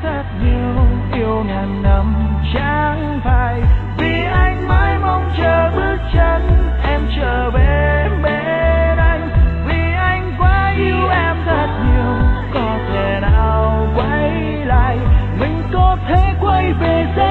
thật nhiều, yêu ngàn năm chẳng phải vì anh mãi mong chờ bước chân em trở về bên anh, vì anh quá yêu em thật nhiều, có thể nào quay lại, mình có thể quay về.